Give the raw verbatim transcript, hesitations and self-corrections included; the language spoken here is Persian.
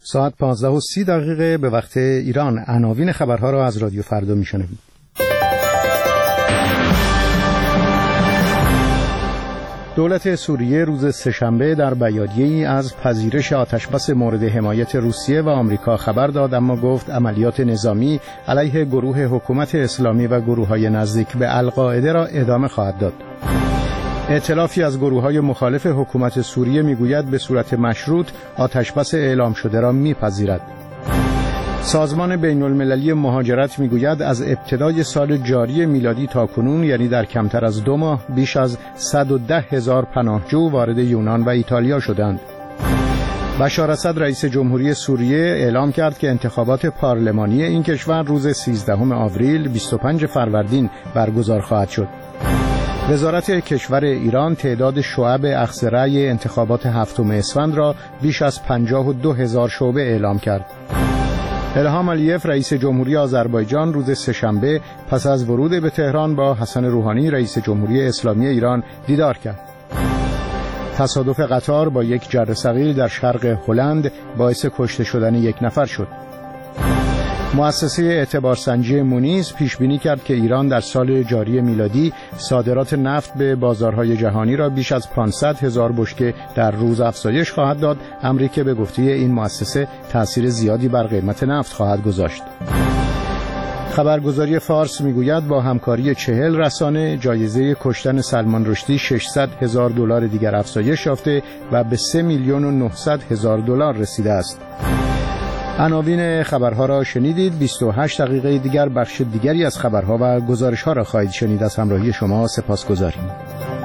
ساعت پانزده و سی دقیقه به وقت ایران. عناوین خبرها را از رادیو فردا میشنوید. دولت سوریه روز سه‌شنبه در بیانیه‌ای از پذیرش آتشبس مورد حمایت روسیه و آمریکا خبر داد، اما گفت عملیات نظامی علیه گروه حکومت اسلامی و گروه‌های نزدیک به القاعده را ادامه خواهد داد. ائتلافی از گروه‌های مخالف حکومت سوریه میگوید به صورت مشروط آتشبس اعلام شده را میپذیرد. سازمان بین‌المللی مهاجرت میگوید از ابتدای سال جاری میلادی تا کنون، یعنی در کمتر از دو ماه، بیش از صد و ده هزار پناهجو وارد یونان و ایتالیا شدند. بشار اسد رئیس جمهوری سوریه اعلام کرد که انتخابات پارلمانی این کشور روز سیزدهم آوریل بیست و پنجم فروردین برگزار خواهد شد. وزارت کشور ایران تعداد شعب اخذ رأی انتخابات هفتم اسفند را بیش از پنجاه و دو هزار شعبه اعلام کرد. الهام علیف رئیس جمهوری آذربایجان روز سه‌شنبه پس از ورود به تهران با حسن روحانی رئیس جمهوری اسلامی ایران دیدار کرد. تصادف قطار با یک جره ثقیل در شرق هلند باعث کشته شدن یک نفر شد. مؤسسه اعتبارسنجی مونیز پیش بینی کرد که ایران در سال جاری میلادی صادرات نفت به بازارهای جهانی را بیش از پانصد هزار بشکه در روز افزایش خواهد داد، امری که به گفته این مؤسسه تأثیر زیادی بر قیمت نفت خواهد گذاشت. خبرگزاری فارس میگوید با همکاری چهل رسانه جایزه کشتن سلمان رشدی ششصد هزار دلار دیگر افزایش یافته و به سه میلیون و نهصد هزار دلار رسیده است. عناوین خبرها را شنیدید. بیست و هشت دقیقه دیگر بخش دیگری از خبرها و گزارش‌ها را خواهید شنید. از همراهی شما سپاسگزاریم.